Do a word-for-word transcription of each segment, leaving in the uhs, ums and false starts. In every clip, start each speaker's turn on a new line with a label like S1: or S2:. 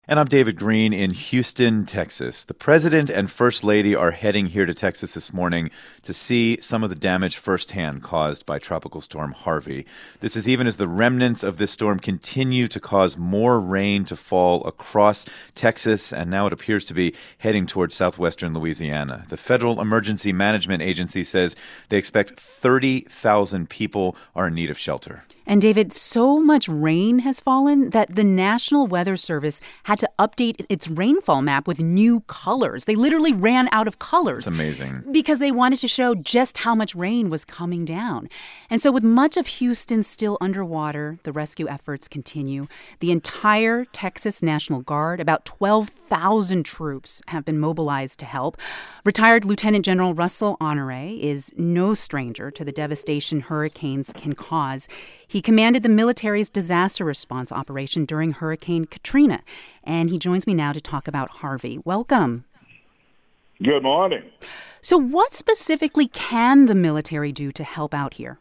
S1: And I'm David Green in Houston, Texas. The president and first lady are heading here to Texas this morning to see some of the damage firsthand caused by Tropical Storm Harvey. This is even as the remnants of this storm continue to cause more rain to fall across Texas, and now it appears to be heading towards southwestern Louisiana. The Federal Emergency Management Agency says they expect thirty thousand people are in need of shelter.
S2: And David, so much rain has fallen that the National Weather Service had to update its rainfall map with new colors. They literally ran out of colors.
S1: It's amazing.
S2: Because they wanted to show just how much rain was coming down. And so with much of Houston still underwater, the rescue efforts continue. The entire Texas National Guard, about twelve thousand troops, have been mobilized to help. Retired Lieutenant General Russell Honore is no stranger to the devastation hurricanes can cause. He commanded the military's disaster response operation during Hurricane Katrina, and he joins me now to talk about Harvey. Welcome.
S3: Good morning.
S2: So what specifically can the military do to help out here?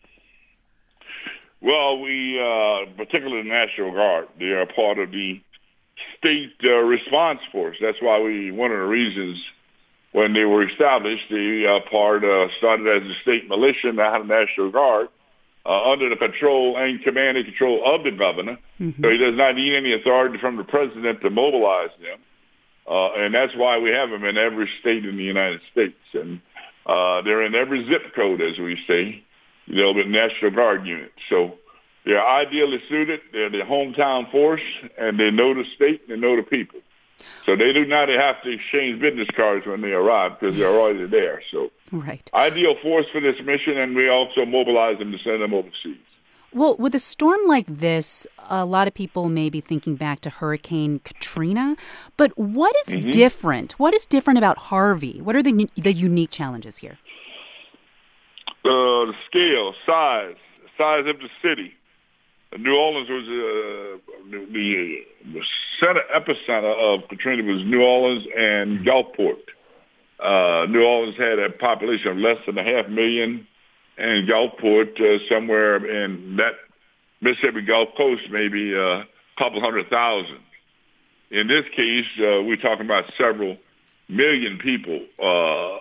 S3: Well, we, uh, particularly the National Guard, they are part of the state uh, response force. That's why we, one of the reasons when they were established, the uh, part uh, started as the state militia, now the National Guard, uh, under the control and command and control of the governor. Mm-hmm. So he does not need any authority from the president to mobilize them. Uh, and that's why we have them in every state in the United States. And uh, they're in every zip code, as we say, you know, the National Guard unit. So they're ideally suited. They're the hometown force, and they know the state and they know the people. So they do not have to exchange business cards when they arrive because they're already there. So
S2: right.
S3: Ideal force for this mission, and we also mobilize them to send them overseas.
S2: Well, with a storm like this, a lot of people may be thinking back to Hurricane Katrina. But what is mm-hmm. different? What is different about Harvey? What are the the unique challenges here?
S3: Uh, the scale, size, size of the city. New Orleans was uh, the, the center epicenter of Katrina was New Orleans and Gulfport. Uh, New Orleans had a population of less than a half million, and Gulfport uh, somewhere in that Mississippi Gulf Coast, maybe a couple hundred thousand. In this case, uh, we're talking about several million people uh,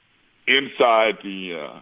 S3: inside the uh,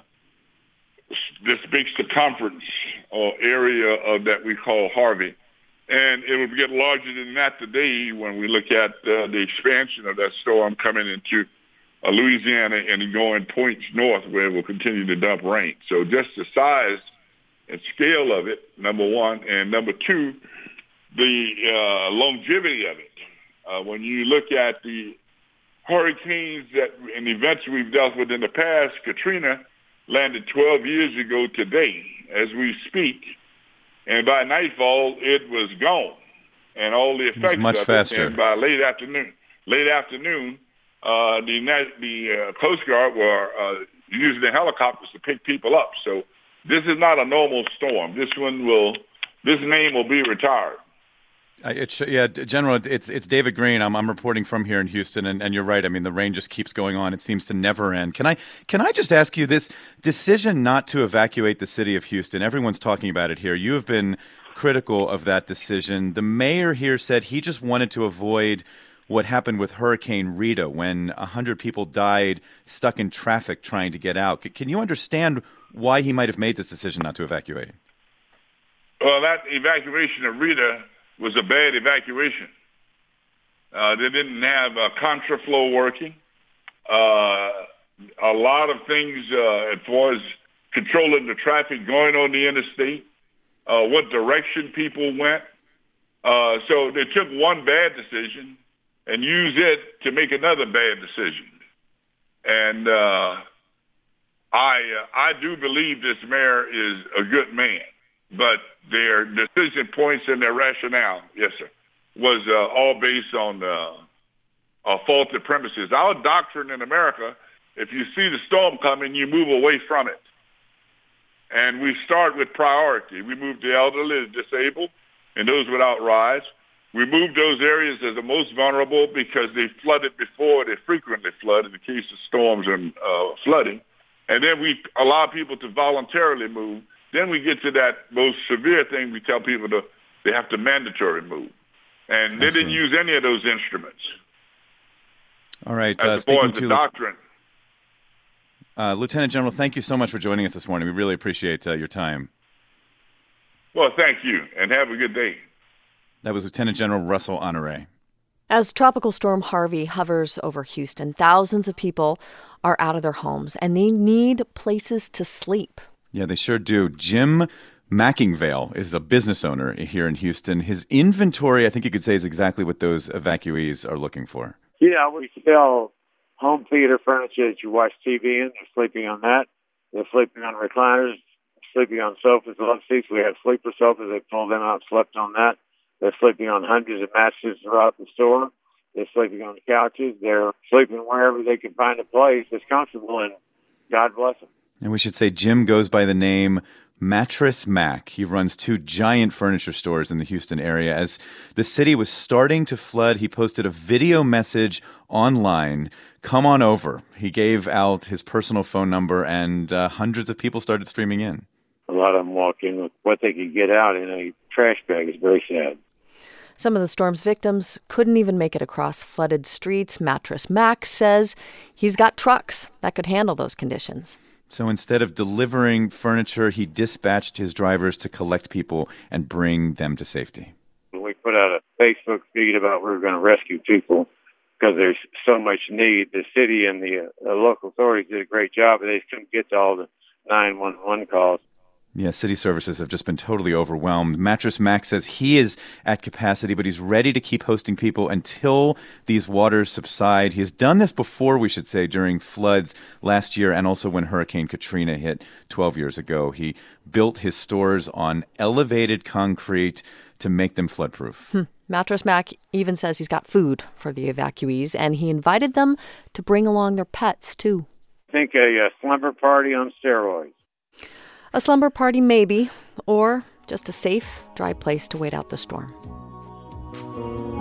S3: this big circumference or area of that we call Harvey. And it will get larger than that today when we look at uh, the expansion of that storm coming into uh, Louisiana and going points north where it will continue to dump rain. So just the size and scale of it, number one. And number two, the uh, longevity of it. Uh, when you look at the hurricanes that and events we've dealt with in the past, Katrina landed twelve years ago today as we speak, and by nightfall it was gone, and all the effects
S1: much
S3: of
S1: faster.
S3: it. And by late afternoon, late afternoon, uh, the the uh, Coast Guard were uh, using the helicopters to pick people up. So this is not a normal storm. This one will, this name will be retired.
S1: Uh, it's, yeah, General, it's it's David Green. I'm I'm reporting from here in Houston, and, and you're right. I mean, the rain just keeps going on. It seems to never end. Can I can I just ask you this decision not to evacuate the city of Houston? Everyone's talking about it here. You have been critical of that decision. The mayor here said he just wanted to avoid what happened with Hurricane Rita when a hundred people died stuck in traffic trying to get out. Can you understand why he might have made this decision not to evacuate?
S3: Well, that evacuation of Rita was a bad evacuation. Uh, they didn't have uh, contraflow working. Uh, a lot of things uh, as far as controlling the traffic going on the interstate, uh, what direction people went. Uh, so they took one bad decision and used it to make another bad decision. And uh, I uh, I do believe this mayor is a good man. But their decision points and their rationale, yes, sir, was uh, all based on uh, uh, faulty premises. Our doctrine in America, if you see the storm coming, you move away from it. And we start with priority. We move the elderly, the disabled, and those without rides. We move those areas as the most vulnerable because they flooded before. They frequently flood in the case of storms and uh, flooding. And then we allow people to voluntarily move. Then we get to that most severe thing. We tell people to they have to mandatory move. And they
S1: I
S3: didn't
S1: see.
S3: use any of those instruments.
S1: All right.
S3: As
S1: Uh,
S3: far
S1: speaking
S3: as the
S1: to
S3: doctrine.
S1: uh, Lieutenant General, thank you so much for joining us this morning. We really appreciate uh, your time.
S3: Well, thank you, and have a good day.
S1: That was Lieutenant General Russell Honore.
S4: As Tropical Storm Harvey hovers over Houston, thousands of people are out of their homes, and they need places to sleep.
S1: Yeah, they sure do. Jim Mackingvale is a business owner here in Houston. His inventory, I think you could say, is exactly what those evacuees are looking for.
S5: Yeah, we sell home theater furniture that you watch T V in. They're sleeping on that. They're sleeping on recliners, sleeping on sofas, love seats. We have sleeper sofas. They pulled them out, slept on that. They're sleeping on hundreds of mattresses throughout the store. They're sleeping on the couches. They're sleeping wherever they can find a place that's comfortable, and God bless them.
S1: And we should say Jim goes by the name Mattress Mac. He runs two giant furniture stores in the Houston area. As the city was starting to flood, he posted a video message online. Come on over. He gave out his personal phone number, and uh, hundreds of people started streaming in.
S5: A lot of them walk in with what they could get out in a trash bag. It's very sad.
S4: Some of the storm's victims couldn't even make it across flooded streets. Mattress Mac says he's got trucks that could handle those conditions.
S1: So instead of delivering furniture, he dispatched his drivers to collect people and bring them to safety.
S5: We put out a Facebook feed about we were going to rescue people because there's so much need. The city and the, uh, the local authorities did a great job, but they couldn't get to all the nine one one calls.
S1: Yeah, city services have just been totally overwhelmed. Mattress Mac says he is at capacity, but he's ready to keep hosting people until these waters subside. He has done this before, we should say, during floods last year and also when Hurricane Katrina hit twelve years ago. He built his stores on elevated concrete to make them floodproof.
S4: Hmm. Mattress Mac even says he's got food for the evacuees, and he invited them to bring along their pets, too.
S5: Think a, a slumber party on steroids.
S4: A slumber party, maybe, or just a safe, dry place to wait out the storm.